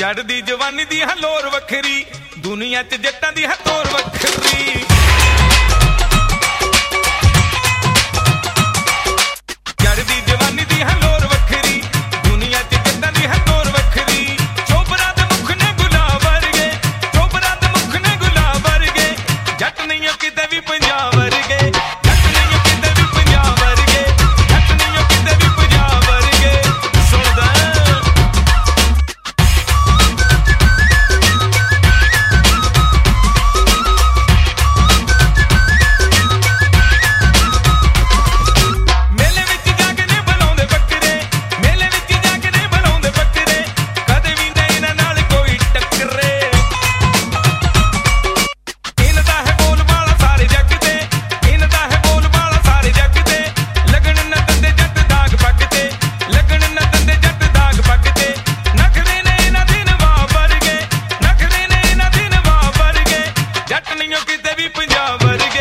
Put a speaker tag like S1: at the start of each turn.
S1: ਚੜ੍ਹਦੀ ਜਵਾਨੀ ਦੀ ਹੈ ਲੋਰ ਵੱਖਰੀ, ਦੁਨੀਆ 'ਚ ਜੱਟਾਂ ਦੀ ਹੈ ਤੋਰ ਵੱਖਰੀ। ਚੜ੍ਹਦੀ ਜਵਾਨੀ ਦੀ ਹੈ ਲੋਰ ਵੱਖਰੀ, ਦੁਨੀਆ 'ਚ ਜੱਟਾਂ ਦੀ ਹੈ ਤੋਰ ਵੱਖਰੀ। ਚੋਬਰਾਂ ਦੇ ਮੁਖ ਨੇ ਗੁਲਾਬ ਵਰਗੇ, ਚੋਬਰਾਂ ਦੇ ਮੁਖ ਨੇ ਗੁਲਾਬ ਵਰਗੇ, ਜੱਟ ਨਹੀਂ ਕਿਤੇ ਵੀ ਪੰਜਾਬ ਵਰਗੇ, ਜੱਟ ਨਹੀਂ ਕਿਤੇ ਵੀ ਪੰਜਾਬ ਵਰਗੇ, ਜੱਟ ਨਹੀਂ ਕਿਤੇ ਵੀ ਪੰਜਾਬ ਵਰਗੇ। ਸੁਣਦਾ ਕਿਤੇ ਵੀ ਪੰਜਾਬ ਵਰਗੇ।